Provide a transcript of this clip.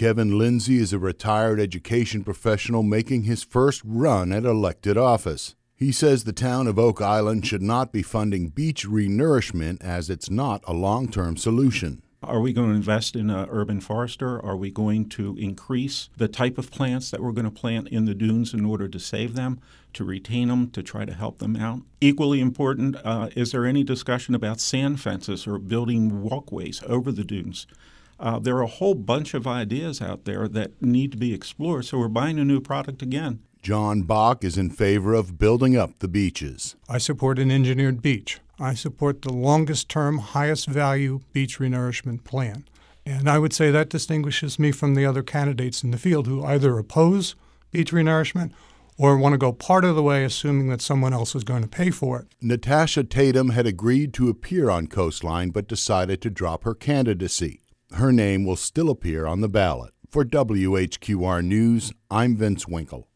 Kevin Lindsay is a retired education professional making his first run at elected office. He says the town of Oak Island should not be funding beach renourishment as it's not a long-term solution. Are we going to invest in an urban forester? Are we going to increase the type of plants that we're going to plant in the dunes in order to save them, to retain them, to try to help them out? Equally important, is there any discussion about sand fences or building walkways over the dunes? There are a whole bunch of ideas out there that need to be explored, so we're buying a new product again. John Bach is in favor of building up the beaches. I support an engineered beach. I support the longest-term, highest-value beach renourishment plan. And I would say that distinguishes me from the other candidates in the field who either oppose beach renourishment or want to go part of the way assuming that someone else is going to pay for it. Natasha Tatum had agreed to appear on Coastline but decided to drop her candidacy. Her name will still appear on the ballot. For WHQR News, I'm Vince Winkle.